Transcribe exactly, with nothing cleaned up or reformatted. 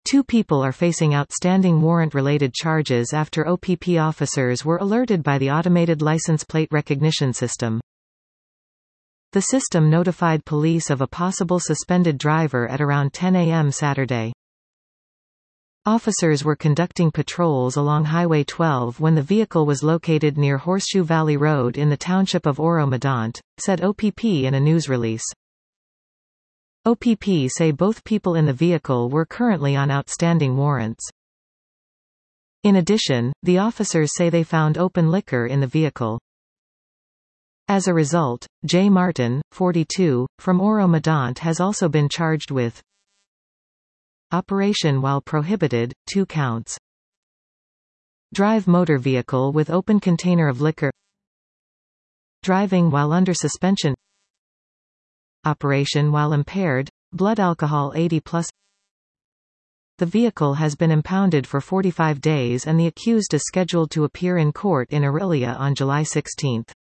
Two people are facing outstanding warrant-related charges after O P P officers were alerted by the automated license plate recognition system. The system notified police of a possible suspended driver at around ten A M Saturday. Officers were conducting patrols along Highway twelve when the vehicle was located near Horseshoe Valley Road in the township of Oro-Medonte, said O P P in a news release. O P P say both people in the vehicle were currently on outstanding warrants. In addition, the officers say they found open liquor in the vehicle. As a result, Jay Martin, forty-two, from Oro-Medonte has also been charged with operation while prohibited, two counts. Drive motor vehicle with open container of liquor. Driving while under suspension. Operation while impaired, blood alcohol eighty plus. The vehicle has been impounded for forty-five days and the accused is scheduled to appear in court in Orillia on July sixteenth.